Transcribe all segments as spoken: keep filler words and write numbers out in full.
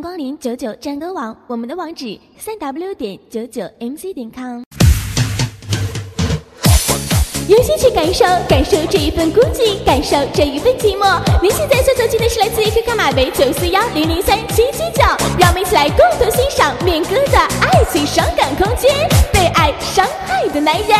光临九九战歌网，我们的网址三 w 点九九 m c 点 com。用心去感受，感受这一份孤寂，感受这一份寂寞。您现在所走进的是来自于 Q Q 马北九四幺零零三七七九，让我们一起来共同欣赏面歌的爱情伤感空间，被爱伤害的男人。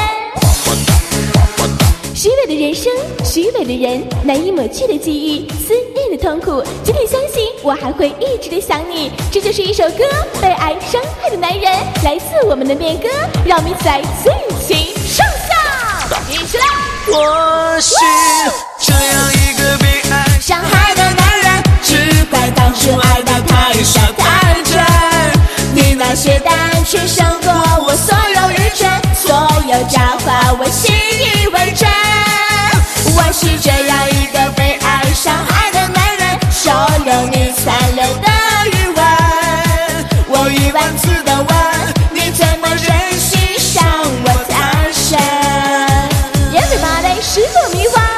虚伪的人生，虚伪的人，难以抹去的记忆，思念的痛苦，请你相信我还会一直的想你。这就是一首歌，被爱伤害的男人，来自我们的面歌，让我们一起来尽情上下，一起来。 我是这样一个被爱伤害的男人， 只怪当初爱得太傻太真，你那些单纯胜过我所有愚蠢，所有假话我信以为真。我是这样一个被爱伤害的男人，收留你残留的余温，我一万次的问，你怎么忍心伤我太深。 Everybody 是否迷惘？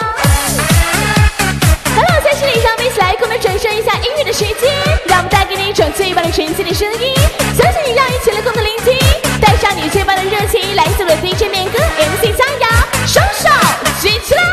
好了，在这里让我们一起来共同转身一下音乐的时间，让我们带给你一种最棒的纯粹的声音，相信你让一起来共同聆听，带上你最棒的热情，来自我的 D J 面歌 M C 佳瑶，双手举起来。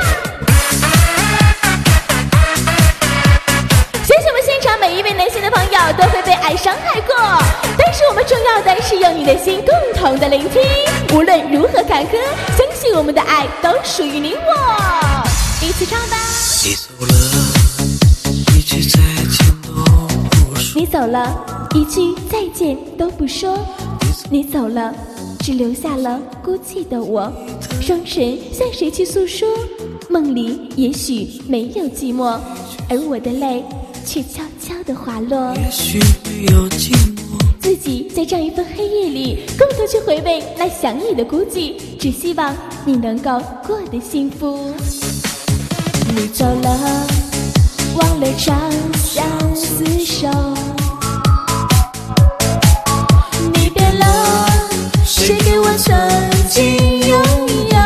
相信我们现场每一位男性的朋友都会被爱伤害过，但是我们重要的是用你的心共同的聆听，无论如何坎坷，相信我们的爱都属于你我。一起唱吧。 你走了，一句再见都不说。 你走了，一句再见都不说。你走了，只留下了孤寂的我，双唇向谁去诉说？梦里也许没有寂寞，而我的泪却悄悄地滑落。 也许没有寂寞， 自己在这样一份黑夜里，共同去回味那想你的孤寂，只希望你能够过得幸福。你走了，忘了长相厮守。你变了，谁给我曾经拥有？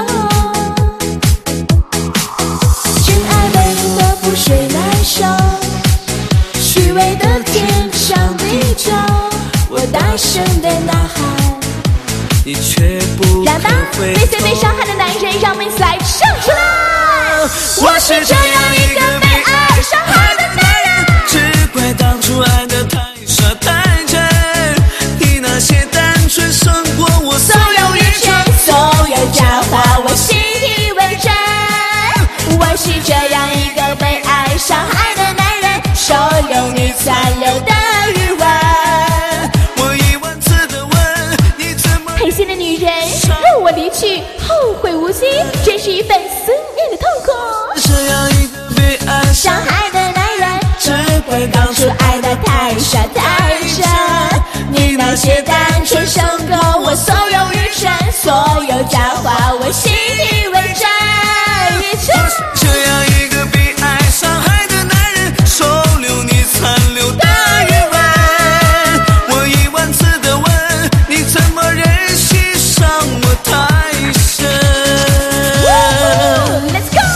真爱为何不睡难受？虚伪的天长地久，我大声的呐喊， 你却不来吧， 肯回那些被伤害的男人，让我们一起来唱出来。 我是这样一个被爱伤害的男人，只怪当初爱得太傻太真，你那些单纯胜过我所有愚蠢， 所有假话我信以为真。我是这样一个被爱伤害的男人，收留你残留的余温。 我一万次的问，你怎么狠心的女人，让我离去，后悔无期，真是一份思念的痛苦。 这样一个被爱伤害的男人， 只怪当初爱得太傻太真，你那些单纯胜过我所有愚蠢，所有假话我信以为真。这样一个被爱伤害的男人，收留你残留的余温，我一万次的问，你怎么忍心伤我太深。 Let's go。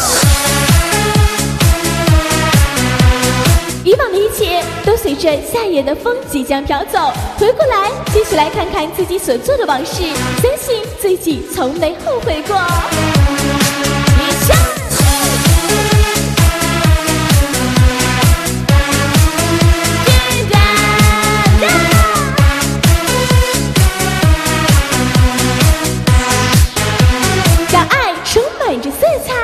以往的一切都随着夏夜的风即将飘走，回过来继续来看看自己所做的往事，相信自己从没后悔过。一唱让爱充满着色彩，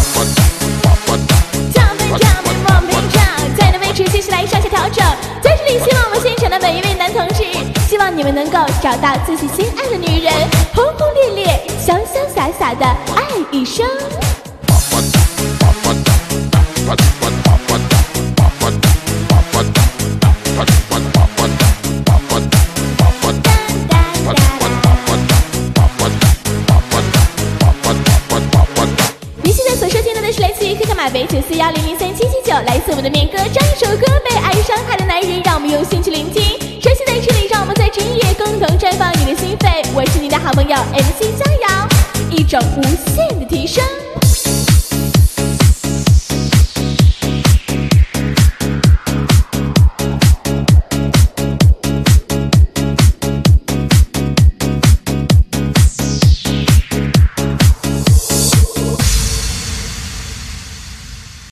降分降分往平常，在你的位置继续来上下调整。在这里希望我们现场的每一位男同志，希望你们能够找到自己心爱的女人，轰轰烈烈潇潇洒洒的爱一生。你现在所收听到的是来自于 Q Q 马北九四幺零零三七七九，来自我们的面歌，这一首歌被爱伤害的男人，让我们用心去聆听。首先在这里，让我们在这一夜共同绽放你的心扉。我是你的好朋友 M C 佳瑶，一种无限的提升。